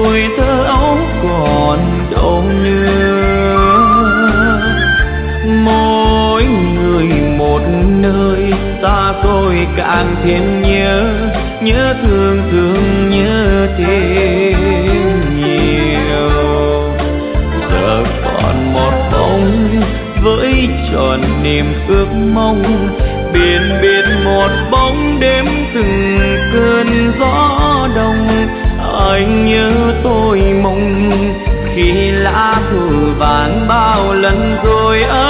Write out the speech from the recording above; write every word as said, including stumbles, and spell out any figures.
tuổi thơ ấu còn đâu nữa. Mỗi người một nơi, ta tôi càng thêm nhớ, nhớ thương thương nhớ thêm nhiều. Giờ còn một bóng với tròn niềm ước mong, biển biệt một bóng đêm từng cơn gió đông. Anh nhớ tôi mong khi lá thư vàng bao lần rồi ơi.